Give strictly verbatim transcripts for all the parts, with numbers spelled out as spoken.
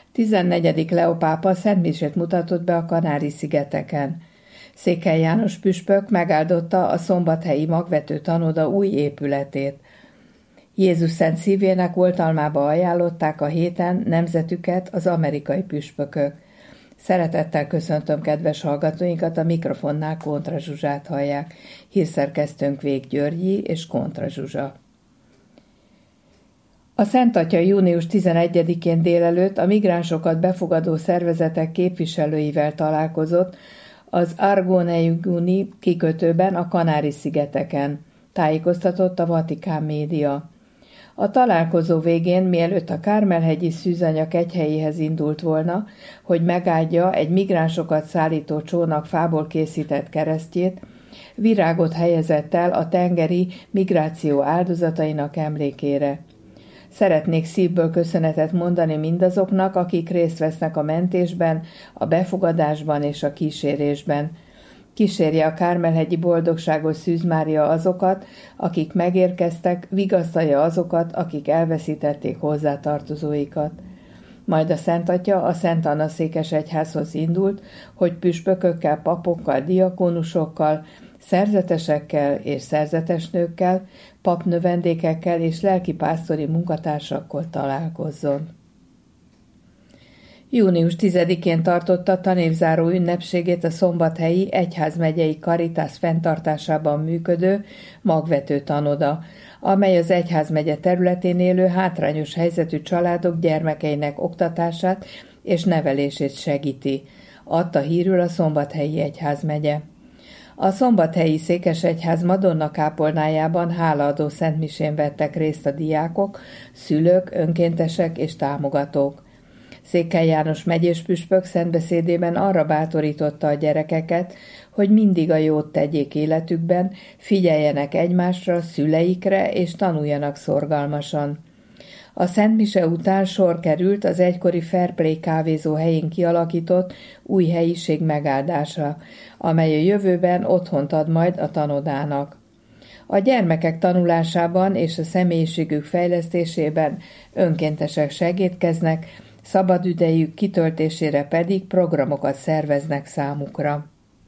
tizennegyedik Leó pápa szentmisét mutatott be a Kanári-szigeteken. Székely János püspök megáldotta a szombathelyi magvető tanoda új épületét. Jézus Szent Szívének oltalmába ajánlották a héten nemzetüket az amerikai püspökök. Szeretettel köszöntöm kedves hallgatóinkat, a mikrofonnál Kontra Zsuzsát hallják. Hírszerkesztőnk Vég Györgyi és Kontra Zsuzsa. A Szent Atya június tizenegyedikén délelőtt a migránsokat befogadó szervezetek képviselőivel találkozott az Arguneiguni kikötőben a Kanári-szigeteken, tájékoztatott a Vatikán média. A találkozó végén, mielőtt a Kármel-hegyi Szűzanya kegyhelyéhez indult volna, hogy megáldja egy migránsokat szállító csónak fából készített keresztjét, virágot helyezett el a tengeri migráció áldozatainak emlékére. Szeretnék szívből köszönetet mondani mindazoknak, akik részt vesznek a mentésben, a befogadásban és a kísérésben. Kísérje a Kármel-hegyi boldogságos Szűz Mária azokat, akik megérkeztek, vigasztalja azokat, akik elveszítették hozzátartozóikat. Majd a Szent Atya a Szent Anna székesegyházhoz indult, hogy püspökökkel, papokkal, diakónusokkal, szerzetesekkel és szerzetesnőkkel, papnövendékekkel és lelkipásztori munkatársakkal találkozzon. június tizedikén tartotta tanévzáró ünnepségét a Szombathelyi Egyházmegyei Caritas fenntartásában működő magvető tanoda, amely az egyházmegye területén élő hátrányos helyzetű családok gyermekeinek oktatását és nevelését segíti, adta hírül a Szombathelyi Egyházmegye. A Szombathelyi Székesegyház Madonna kápolnájában hálaadó szentmisén vettek részt a diákok, szülők, önkéntesek és támogatók. Székely János megyés püspök szentbeszédében arra bátorította a gyerekeket, hogy mindig a jót tegyék életükben, figyeljenek egymásra, szüleikre és tanuljanak szorgalmasan. A szentmise után sor került az egykori Fairplay kávézó helyén kialakított új helyiség megáldásra, amely a jövőben otthont ad majd a tanodának. A gyermekek tanulásában és a személyiségük fejlesztésében önkéntesek segítkeznek, szabadidejük kitöltésére pedig programokat szerveznek számukra.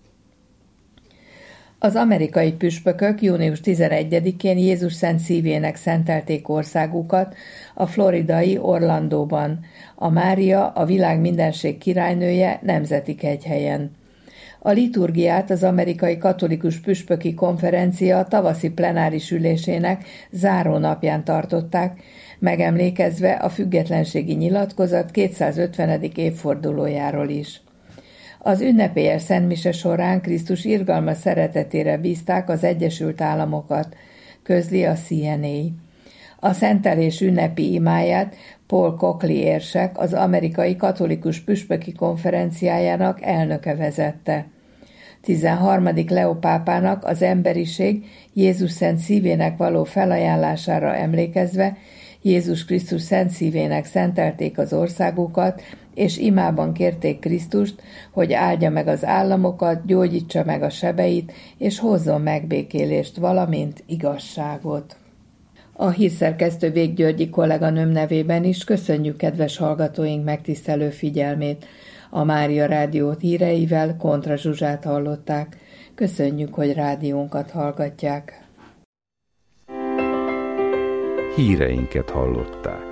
Az amerikai püspökök június tizenegyedikén Jézus Szent Szívének szentelték országukat a floridai Orlandóban, a Mária, a világ mindenség királynője nemzeti kegyhelyen. A liturgiát az amerikai katolikus püspöki konferencia tavaszi plenáris ülésének zárónapján tartották, megemlékezve a függetlenségi nyilatkozat kétszázötvenedik évfordulójáról is. Az ünnepélyes szentmise során Krisztus irgalmas szeretetére bízták az Egyesült Államokat, közli a C N A. A szentelés ünnepi imáját Paul Coakley érsek, az amerikai katolikus püspöki konferenciájának elnöke vezette. tizenharmadik Leó pápának az emberiség Jézus Szent Szívének való felajánlására emlékezve Jézus Krisztus Szent Szívének szentelték az országukat, és imában kérték Krisztust, hogy áldja meg az államokat, gyógyítsa meg a sebeit, és hozzon megbékélést, valamint igazságot. A hírszerkesztő Vég Györgyi kolléganőm nevében is köszönjük kedves hallgatóink megtisztelő figyelmét. A Mária Rádió híreivel Kontra Zsuzsát hallották. Köszönjük, hogy rádiónkat hallgatják. Híreinket hallották.